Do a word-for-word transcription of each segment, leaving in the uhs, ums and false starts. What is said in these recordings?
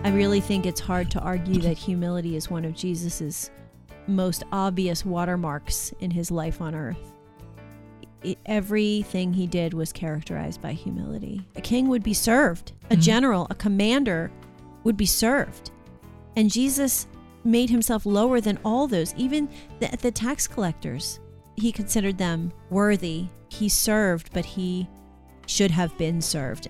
I really think it's hard to argue that humility is one of Jesus's most obvious watermarks in his life on earth. It, everything he did was characterized by humility. A king would be served. A Mm-hmm. general, a commander would be served. And Jesus made himself lower than all those, even the, the tax collectors. He considered them worthy. He served, but he should have been served.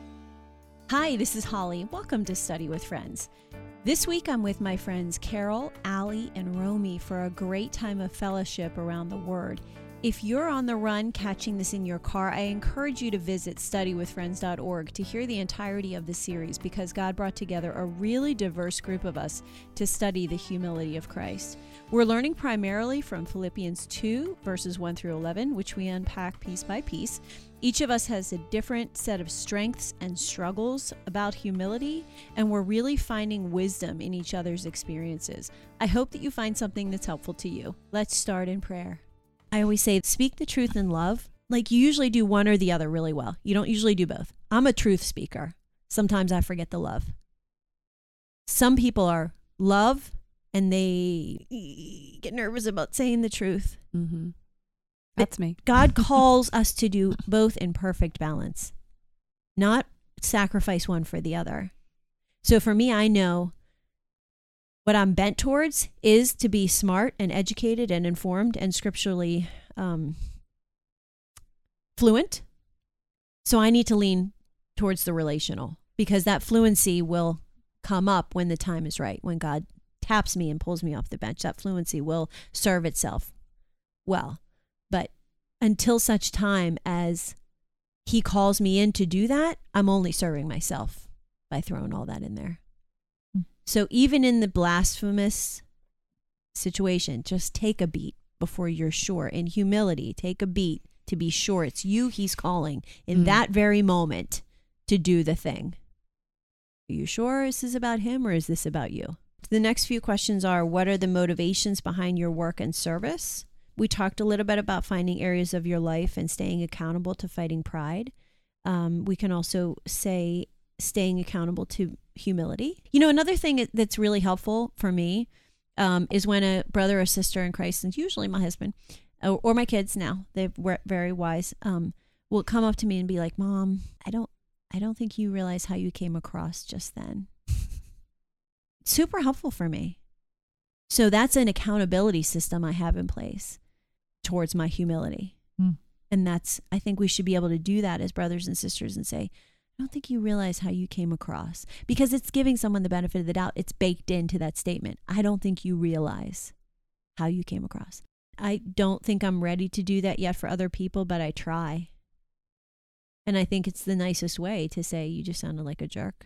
Hi, this is Holly. Welcome to Study with Friends. This week I'm with my friends Carol, Allie, and Romy for a great time of fellowship around the Word. If you're on the run catching this in your car, I encourage you to visit study with friends dot org to hear the entirety of the series, because God brought together a really diverse group of us to study the humility of Christ. We're learning primarily from Philippians two, verses one through eleven, which we unpack piece by piece. Each of us has a different set of strengths and struggles about humility, and we're really finding wisdom in each other's experiences. I hope that you find something that's helpful to you. Let's start in prayer. I always say, speak the truth in love. Like, you usually do one or the other really well. You don't usually do both. I'm a truth speaker. Sometimes I forget the love. Some people are love and they get nervous about saying the truth. Mm-hmm. That's me. God calls us to do both in perfect balance, not sacrifice one for the other. So for me, I know what I'm bent towards is to be smart and educated and informed and scripturally um, fluent. So I need to lean towards the relational, because that fluency will come up when the time is right. When God taps me and pulls me off the bench, that fluency will serve itself well. But until such time as he calls me in to do that, I'm only serving myself by throwing all that in there. So even in the blasphemous situation, just take a beat before you're sure. In humility, take a beat to be sure it's you he's calling in mm. that very moment to do the thing. Are you sure this is about him, or is this about you? The next few questions are, what are the motivations behind your work and service? We talked a little bit about finding areas of your life and staying accountable to fighting pride. Um, we can also say staying accountable to humility. You know, another thing that's really helpful for me um, is when a brother or sister in Christ, and usually my husband or, or my kids now, they're very wise, um, will come up to me and be like, Mom, I don't, I don't think you realize how you came across just then. Super helpful for me. So that's an accountability system I have in place towards my humility. Mm. And that's, I think we should be able to do that as brothers and sisters and say, I don't think you realize how you came across, because it's giving someone the benefit of the doubt. It's baked into that statement. I don't think you realize how you came across. I don't think I'm ready to do that yet for other people, but I try. And I think it's the nicest way to say, you just sounded like a jerk.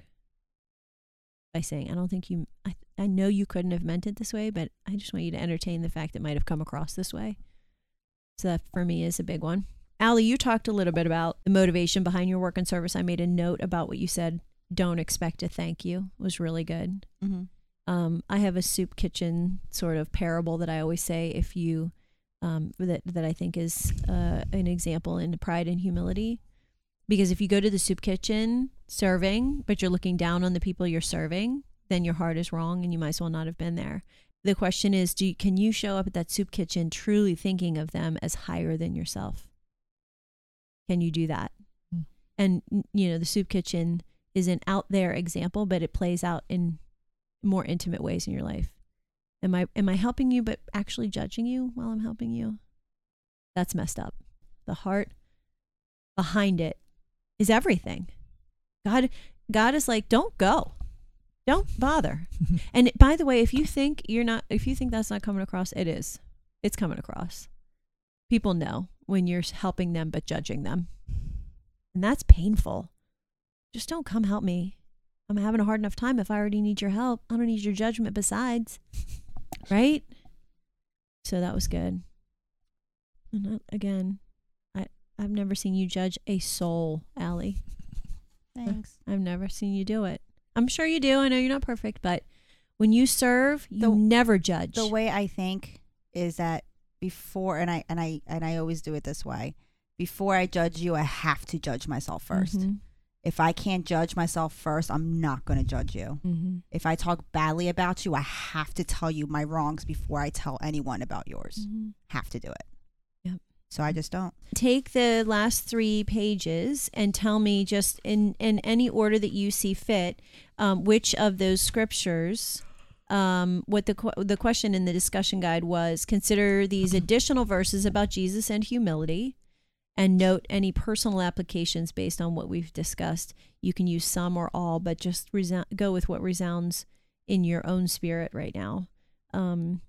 By saying, I don't think you, I, I know you couldn't have meant it this way, but I just want you to entertain the fact it might have come across this way. So that for me is a big one. Allie, you talked a little bit about the motivation behind your work and service. I made a note about what you said. Don't expect a thank you. It was really good. Mm-hmm. Um, I have a soup kitchen sort of parable that I always say, if you, um, that, that I think is uh, an example in pride and humility. Because if you go to the soup kitchen serving, but you're looking down on the people you're serving, then your heart is wrong and you might as well not have been there. The question is, do you, can you show up at that soup kitchen truly thinking of them as higher than yourself? Can you do that? Mm. And, you know, the soup kitchen is an out there example, but it plays out in more intimate ways in your life. Am I, am I helping you, but actually judging you while I'm helping you? That's messed up. The heart behind it is everything. God, God is like, don't go. Don't bother. And by the way, if you think you're not, if you think that's not coming across, it is. It's coming across. People know when you're helping them but judging them. And that's painful. Just don't come help me. I'm having a hard enough time if I already need your help. I don't need your judgment besides. Right? So that was good. And not, again, I, I've never seen you judge a soul, Allie. Thanks. I've never seen you do it. I'm sure you do. I know you're not perfect, but when you serve, you The- never judge. The way I think is that before, and I and I and I always do it this way. Before I judge you, I have to judge myself first. Mhm. If I can't judge myself first, I'm not going to judge you. Mm-hmm. If I talk badly about you, I have to tell you my wrongs before I tell anyone about yours. Mm-hmm. Have to do it. Yep. So I just don't. Take the last three pages and tell me, just in, in any order that you see fit, um, which of those scriptures, um, what the qu- the question in the discussion guide was, consider these additional verses about Jesus and humility, and note any personal applications based on what we've discussed. You can use some or all, but just resound, go with what resounds in your own spirit right now. Um,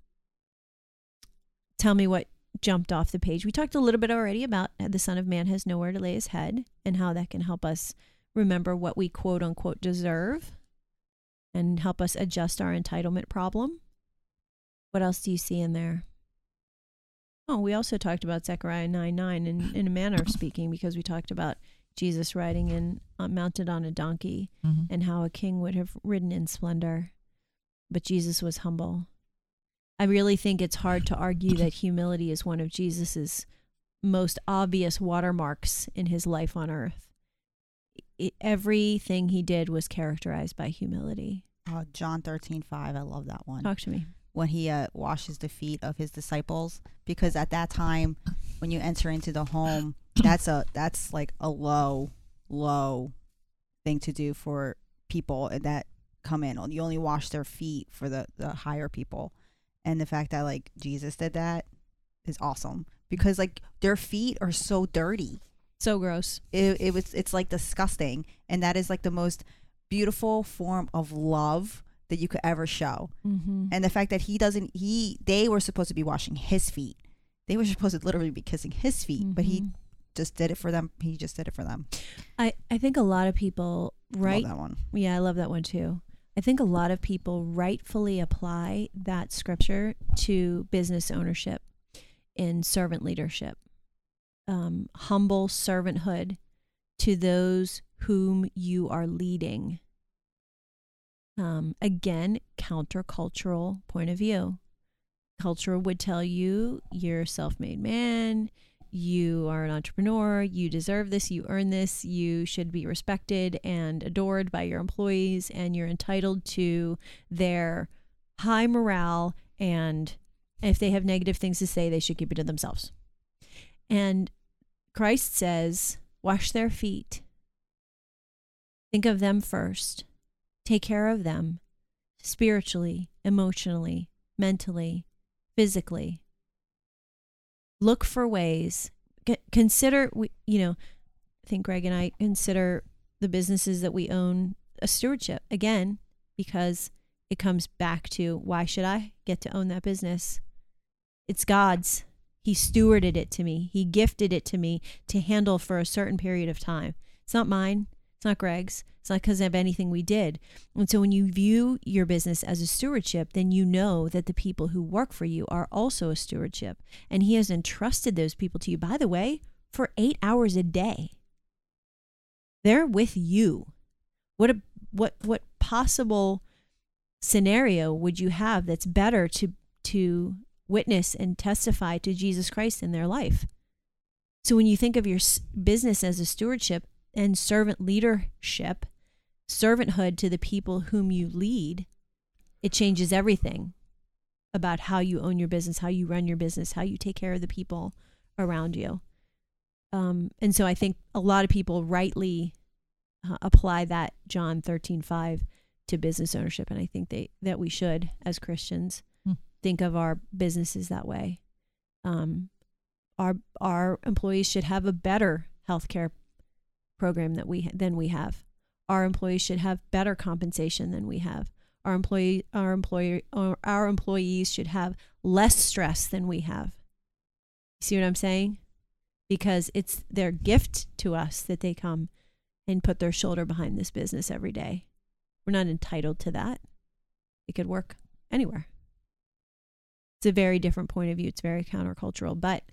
tell me what jumped off the page. We talked a little bit already about the Son of Man has nowhere to lay his head, and how that can help us remember what we quote unquote deserve and help us adjust our entitlement problem. What else do you see in there? Oh, we also talked about Zechariah nine nine in, in a manner of speaking, because we talked about Jesus riding in, uh, mounted on a donkey, Mm-hmm. and how a king would have ridden in splendor, but Jesus was humble. I really think it's hard to argue that humility is one of Jesus's most obvious watermarks in his life on earth. It, everything he did was characterized by humility. Uh, John thirteen five. I love that one. Talk to me. When he uh, washes the feet of his disciples, because at that time, when you enter into the home, that's a that's like a low, low thing to do for people that come in. You only wash their feet for the, the higher people. And the fact that like Jesus did that is awesome, because like their feet are so dirty. So gross. It, it was it's like disgusting, and that is like the most beautiful form of love that you could ever show. Mm-hmm. And the fact that he doesn't he they were supposed to be washing his feet. They were supposed to literally be kissing his feet, Mm-hmm. but he just did it for them. He just did it for them. I, I think a lot of people, right? Love that one. Yeah, I love that one too. I think a lot of people rightfully apply that scripture to business ownership and servant leadership. Um, humble servanthood to those whom you are leading. Um, again, countercultural point of view. Culture would tell you you're a self-made man, you are an entrepreneur, you deserve this, you earn this, you should be respected and adored by your employees, and you're entitled to their high morale, and if they have negative things to say, they should keep it to themselves. And Christ says, wash their feet. Think of them first. Take care of them spiritually, emotionally, mentally, physically. Look for ways. Get, consider, we, you know, I think Greg and I consider the businesses that we own a stewardship, again, because it comes back to, why should I get to own that business? It's God's. He stewarded it to me. He gifted it to me to handle for a certain period of time. It's not mine. It's not Greg's. It's not because of anything we did. And so when you view your business as a stewardship, then you know that the people who work for you are also a stewardship. And he has entrusted those people to you, by the way, for eight hours a day. They're with you. What a, what what possible scenario would you have that's better to to witness and testify to Jesus Christ in their life? So when you think of your business as a stewardship and servant leadership, servanthood to the people whom you lead, it changes everything about how you own your business, how you run your business, how you take care of the people around you. Um, and so I think a lot of people rightly uh, apply that John thirteen five to business ownership. And I think they that we should, as Christians, Hmm. think of our businesses that way. Um, our our employees should have a better healthcare program that we than we have. Our employees should have better compensation than we have. Our employee our employer our, our employees should have less stress than we have. See what I'm saying? Because it's their gift to us that they come and put their shoulder behind this business every day. We're not entitled to that. It could work anywhere. It's a very different point of view. It's very countercultural, but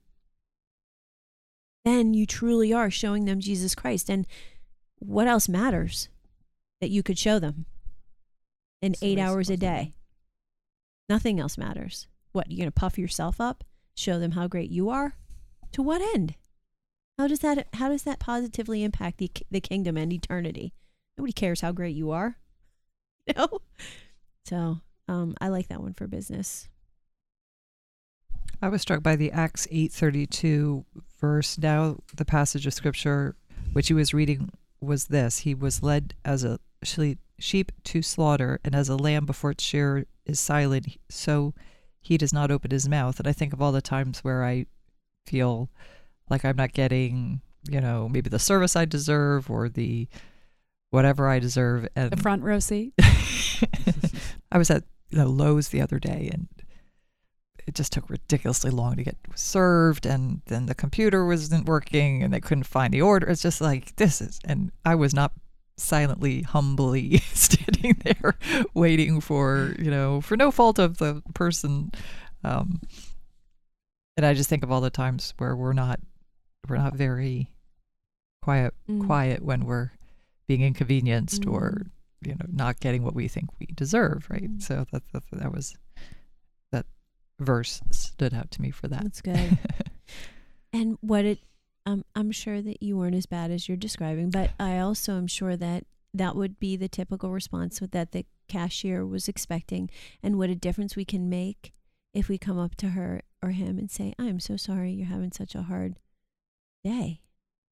then you truly are showing them Jesus Christ. And what else matters that you could show them in So eight we're hours a supposed to day? Nothing else matters. What, you're going to puff yourself up, show them how great you are? To what end? How does that how does that positively impact the the kingdom and eternity? Nobody cares how great you are. You know? So, um, I like that one for business. I was struck by the Acts eight thirty-two verse. Now the passage of scripture which he was reading was this: he was led as a sheep to slaughter, and as a lamb before its shearer is silent, so he does not open his mouth. And I think of all the times where I feel like I'm not getting, you know, maybe the service I deserve or the whatever I deserve. And The front row seat. I was at, you know, Lowe's the other day, and it just took ridiculously long to get served, and then the computer wasn't working and they couldn't find the order. It's just like, this is, and I was not silently, humbly standing there waiting for, you know, for no fault of the person. Um, and I just think of all the times where we're not, we're not very quiet, Mm. quiet when we're being inconvenienced Mm. or, you know, not getting what we think we deserve. Right. Mm. So that, that, that was, that verse stood out to me for that. That's good. And what it, um, I'm sure that you weren't as bad as you're describing, but I also am sure that that would be the typical response that the cashier was expecting, and what a difference we can make if we come up to her or him and say, I'm so sorry you're having such a hard day.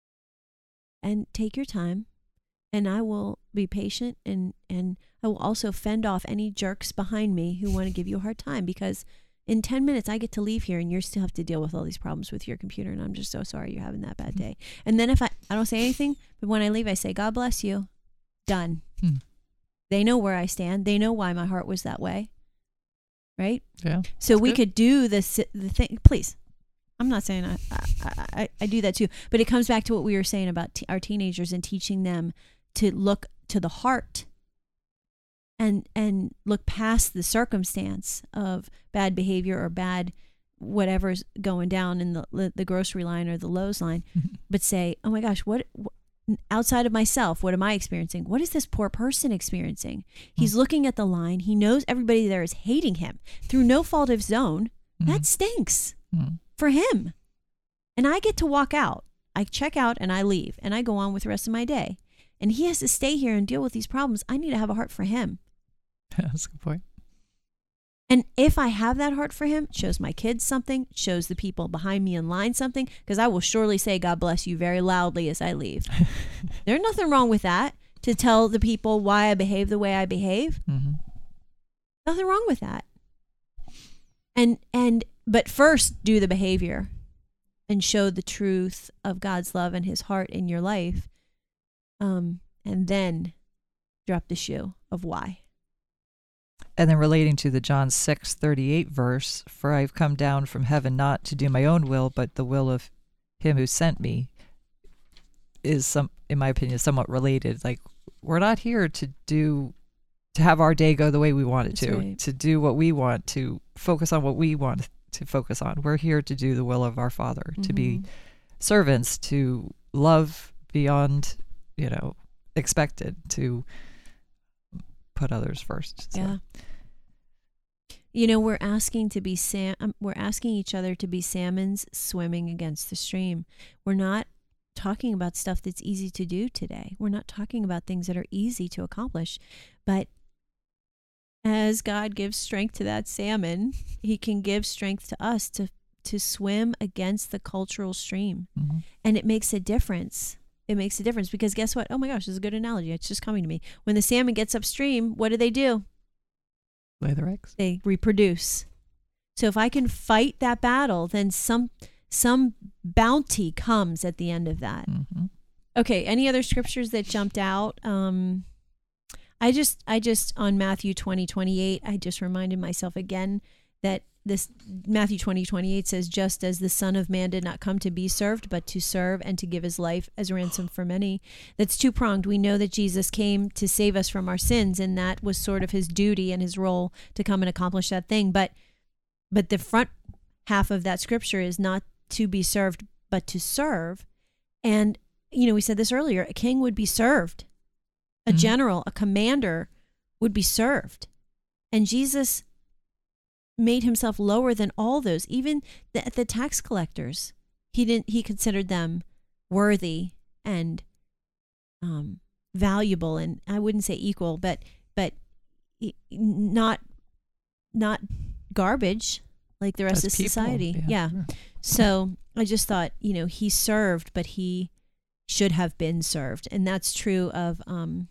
And take your time, and I will be patient, and, and I will also fend off any jerks behind me who want to give you a hard time, because in ten minutes, I get to leave here and you still have to deal with all these problems with your computer. And I'm just so sorry you're having that bad day. And then if I, I don't say anything, but when I leave, I say, God bless you. Done. Hmm. They know where I stand. They know why my heart was that way. Right? Yeah. So That's we good. could do this, the thing. Please. I'm not saying I, I, I, I do that too, but it comes back to what we were saying about t- our teenagers and teaching them to look to the heart and and look past the circumstance of bad behavior or bad whatever's going down in the the grocery line or the Lowe's line, but say, oh my gosh, what, what outside of myself, what am I experiencing? What is this poor person experiencing? He's looking at the line. He knows everybody there is hating him through no fault of his own. That stinks Mhm. for him. And I get to walk out. I check out and I leave and I go on with the rest of my day. And he has to stay here and deal with these problems. I need to have a heart for him. That's a good point. And if I have that heart for him, it shows my kids something, it shows the people behind me in line something, because I will surely say, God bless you very loudly as I leave. There's nothing wrong with that, to tell the people why I behave the way I behave. Mm-hmm. Nothing wrong with that. And, and, but first do the behavior and show the truth of God's love and his heart in your life. Um, and then drop the shoe of why. And then relating to the John six thirty-eight verse, for I've come down from heaven not to do my own will, but the will of him who sent me, is, some, in my opinion, somewhat related. Like, we're not here to do, to have our day go the way we want it That's to, right. to do what we want, to focus on what we want to focus on. We're here to do the will of our Father, to be Mhm. servants, to love beyond, you know, expected, to put others first. So. Yeah. You know, we're asking to be sam. Um, we're asking each other to be salmons swimming against the stream. We're not talking about stuff that's easy to do today. We're not talking about things that are easy to accomplish. But as God gives strength to that salmon, he can give strength to us to to swim against the cultural stream. Mhm. And it makes a difference. It makes a difference because guess what? Oh my gosh, this is a good analogy. It's just coming to me. When the salmon gets upstream, what do they do? Lay their eggs. They reproduce. So if I can fight that battle, then some some bounty comes at the end of that. Mm-hmm. Okay, any other scriptures that jumped out? Um, I just I just on Matthew twenty twenty-eight, I just reminded myself again that this Matthew twenty twenty-eight says, just as the Son of Man did not come to be served, but to serve and to give his life as ransom for many. That's two-pronged. We know that Jesus came to save us from our sins, and that was sort of his duty and his role to come and accomplish that thing. But but the front half of that scripture is not to be served, but to serve. And, you know, we said this earlier, a king would be served. A Mhm. general, a commander would be served. And Jesus made himself lower than all those, even the, the tax collectors. He didn't. He considered them worthy and um, valuable, and I wouldn't say equal, but but not not garbage like the rest As of people, society. Yeah. yeah. So I just thought, you know, he served, but he should have been served, and that's true of. Um,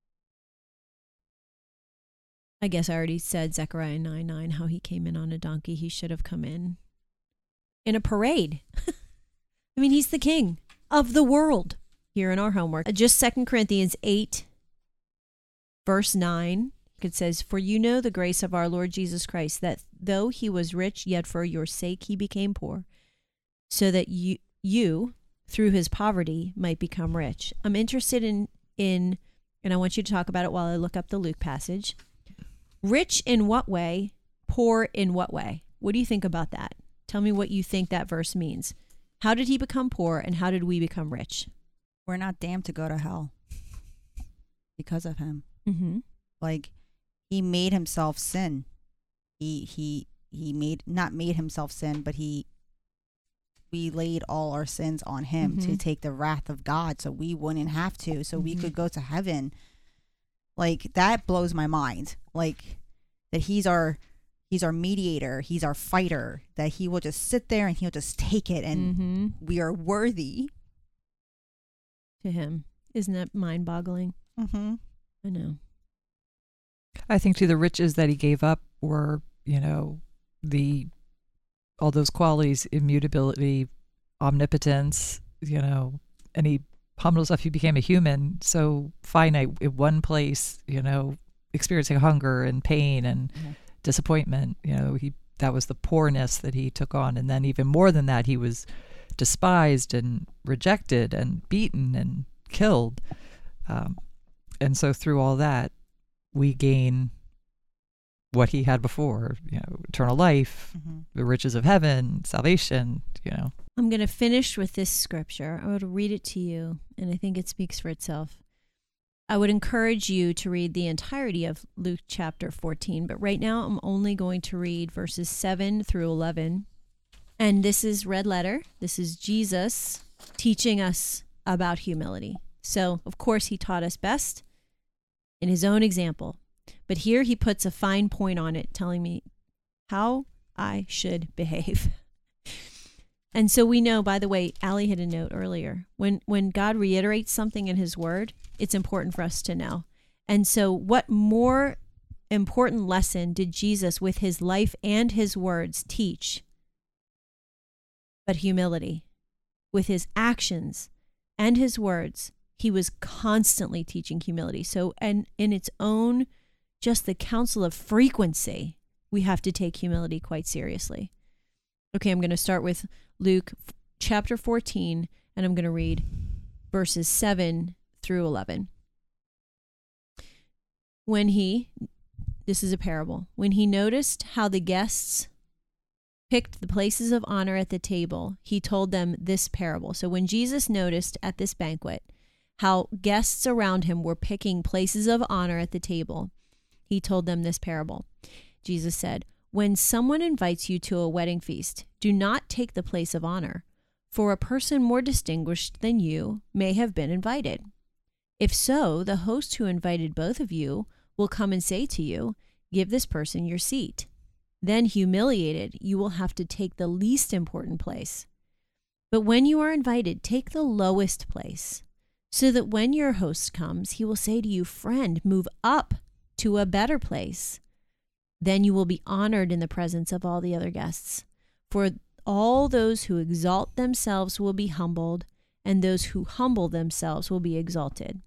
I guess I already said Zechariah nine nine, how he came in on a donkey. He should have come in in a parade. I mean, he's the king of the world. Here in our homework, just Second Corinthians eight, verse nine, it says, "For you know the grace of our Lord Jesus Christ, that though he was rich, yet for your sake he became poor, so that you, you through his poverty, might become rich." I'm interested in, in, and I want you to talk about it while I look up the Luke passage. Rich in what way? Poor in what way? What do you think about that? Tell me what you think that verse means. How did he become poor, and how did we become rich? We're not damned to go to hell because of him. Mm-hmm. Like, he made himself sin. He he he made not made himself sin, but he we laid all our sins on him Mm-hmm. to take the wrath of God, so we wouldn't have to, so we Mhm. could go to heaven. Like, that blows my mind. Like, that he's our he's our mediator, he's our fighter, that he will just sit there and he'll just take it, and Mm-hmm. we are worthy. To him. Isn't that mind-boggling? Mm-hmm. I know. I think too, the riches that he gave up were, you know, the all those qualities: immutability, omnipotence, you know, and he humbled himself. He became a human, so finite in one place, you know, experiencing hunger and pain and Mhm. disappointment. You know, he that was the poorness that he took on, and then even more than that, he was despised and rejected and beaten and killed. Um, and so through all that, we gain what he had before, you know, eternal life, Mm-hmm. the riches of heaven, salvation, you know. I'm going to finish with this scripture. I will read it to you, and I think it speaks for itself. I would encourage you to read the entirety of Luke chapter fourteen, but right now I'm only going to read verses seven through eleven. And this is red letter. This is Jesus teaching us about humility. So, of course, he taught us best in his own example. But here he puts a fine point on it, telling me how I should behave. And so we know, by the way, Allie had a note earlier. When when God reiterates something in his word, it's important for us to know. And so what more important lesson did Jesus, with his life and his words, teach but humility? With his actions and his words, he was constantly teaching humility. So, and in its own, just the counsel of frequency, we have to take humility quite seriously. Okay, I'm going to start with Luke chapter fourteen, and I'm going to read verses seven through eleven. When he, this is a parable, when he noticed how the guests picked the places of honor at the table, he told them this parable. So when Jesus noticed at this banquet how guests around him were picking places of honor at the table, he told them this parable. Jesus said, "When someone invites you to a wedding feast, do not take the place of honor, for a person more distinguished than you may have been invited. If so, the host who invited both of you will come and say to you, 'Give this person your seat.' Then, humiliated, you will have to take the least important place. But when you are invited, take the lowest place, so that when your host comes, he will say to you, 'Friend, move up to a better place.' Then you will be honored in the presence of all the other guests. For all those who exalt themselves will be humbled, and those who humble themselves will be exalted."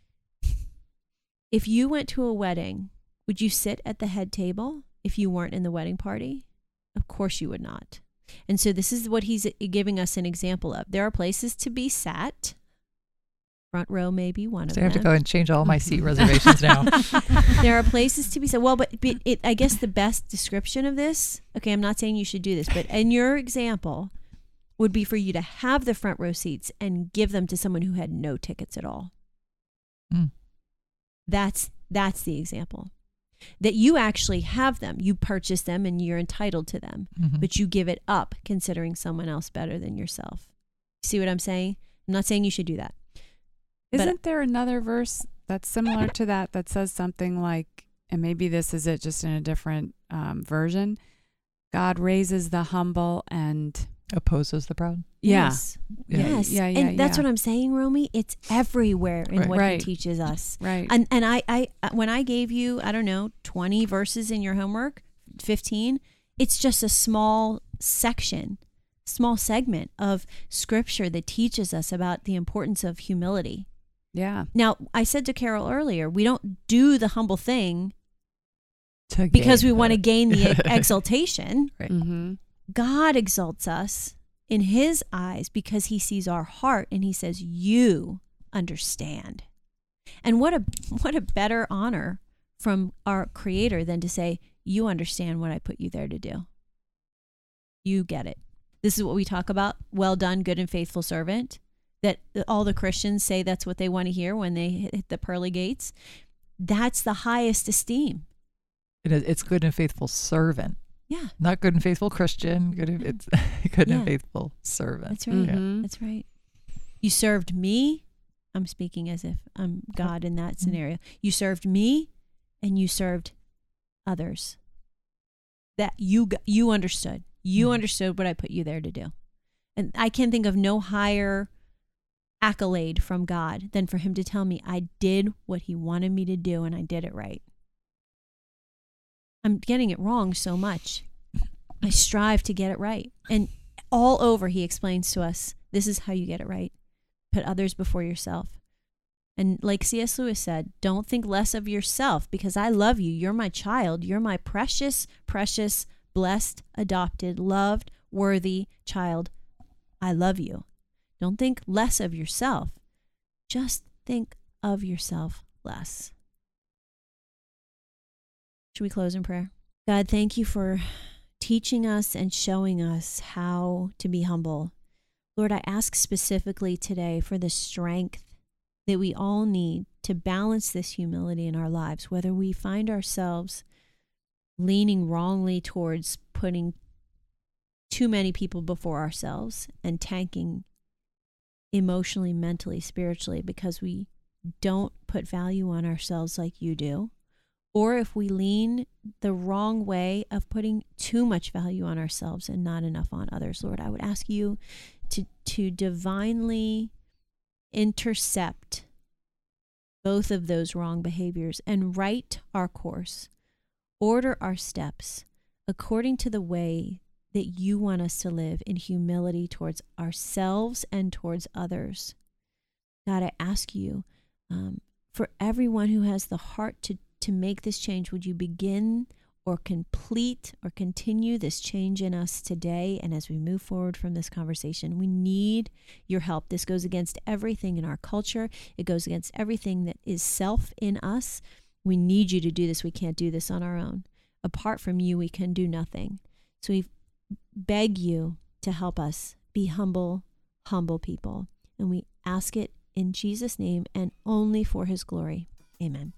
If you went to a wedding, would you sit at the head table if you weren't in the wedding party? Of course you would not. And so this is what he's giving us an example of. There are places to be sat. Front row may be one of So I them. have to go and change all my seat reservations now. There are places to be said. Well, but, but it, I guess the best description of this, okay, I'm not saying you should do this, but in your example would be for you to have the front row seats and give them to someone who had no tickets at all. Mm. That's that's the example. That you actually have them. You purchase them and you're entitled to them, Mhm. but you give it up considering someone else better than yourself. See what I'm saying? I'm not saying you should do that. But- Isn't there another verse that's similar to that that says something like, and maybe this is it just in a different um, version, God raises the humble and Opposes the proud. yeah. Yes. Yeah. Yes. Yeah, yeah, and that's yeah. what I'm saying, Romy. It's everywhere in Right. what Right. he teaches us. Right. And and I, I when I gave you, I don't know, twenty verses in your homework, fifteen, it's just a small section, small segment of scripture that teaches us about the importance of humility. yeah. Now, I said to Carol earlier, we don't do the humble thing To because we gain want to the- gain the exaltation. Right. Mm-hmm. God exalts us in his eyes because he sees our heart and he says, you understand. And what a what a better honor from our creator than to say, you understand what I put you there to do. You get it. This is what we talk about. Well done, good and faithful servant. That all the Christians say that's what they want to hear when they hit the pearly gates. That's the highest esteem. It is, it's good and faithful servant, Yeah, not good and faithful Christian. Good, and, it's good Yeah. and faithful servant. that's right. Mhm. That's right. You served me. I'm speaking as if I'm God in that scenario. You served me and you served others. That you g- you understood. You Mhm. understood what I put you there to do. And I can think of no higher accolade from God than for him to tell me I did what he wanted me to do and I did it right. I'm getting it wrong so much. I strive to get it right. And all over, he explains to us, this is how you get it right. Put others before yourself. And like C S Lewis said, don't think less of yourself because I love you. You're my child. You're my precious, precious, blessed, adopted, loved, worthy child. I love you. Don't think less of yourself. Just think of yourself less. Should we close in prayer? God, thank you for teaching us and showing us how to be humble. Lord, I ask specifically today for the strength that we all need to balance this humility in our lives, whether we find ourselves leaning wrongly towards putting too many people before ourselves and tanking emotionally, mentally, spiritually, because we don't put value on ourselves like you do. Or if we lean the wrong way of putting too much value on ourselves and not enough on others, Lord, I would ask you to, to divinely intercept both of those wrong behaviors and right our course, order our steps according to the way that you want us to live in humility towards ourselves and towards others. God, I ask you um, for everyone who has the heart to to make this change, would you begin or complete or continue this change in us today? And as we move forward from this conversation, we need your help. This goes against everything in our culture. It goes against everything that is self in us. We need you to do this. We can't do this on our own. Apart from you, we can do nothing. So we beg you to help us be humble, humble people. And we ask it in Jesus' name and only for his glory. Amen.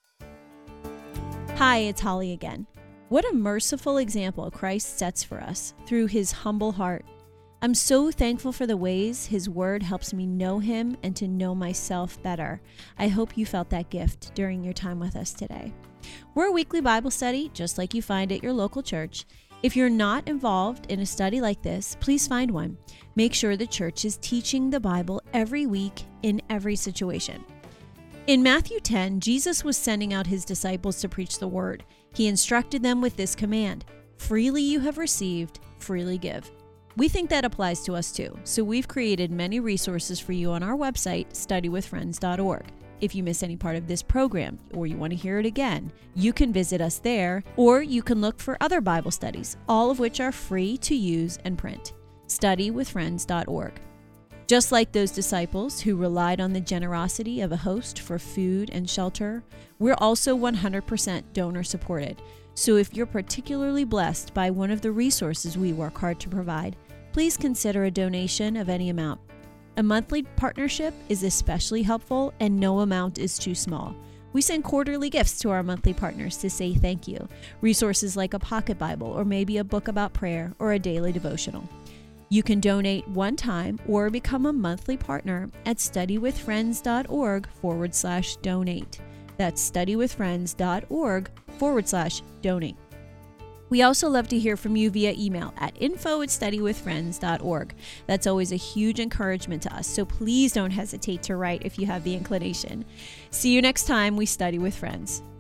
Hi, it's Holly again. What a merciful example Christ sets for us through his humble heart. I'm so thankful for the ways his word helps me know him and to know myself better. I hope you felt that gift during your time with us today. We're a weekly Bible study, just like you find at your local church. If you're not involved in a study like this, please find one. Make sure the church is teaching the Bible every week in every situation. In Matthew ten, Jesus was sending out his disciples to preach the word. He instructed them with this command: freely you have received, freely give. We think that applies to us too, so we've created many resources for you on our website, study with friends dot org. If you miss any part of this program or you want to hear it again, you can visit us there, or you can look for other Bible studies, all of which are free to use and print. study with friends dot org. Just like those disciples who relied on the generosity of a host for food and shelter, we're also one hundred percent donor supported. So if you're particularly blessed by one of the resources we work hard to provide, please consider a donation of any amount. A monthly partnership is especially helpful, and no amount is too small. We send quarterly gifts to our monthly partners to say thank you. Resources like a pocket Bible, or maybe a book about prayer, or a daily devotional. You can donate one time or become a monthly partner at studywithfriends.org forward slash donate. That's studywithfriends.org forward slash donate. We also love to hear from you via email at info at studywithfriends.org. That's always a huge encouragement to us, so please don't hesitate to write if you have the inclination. See you next time we study with friends.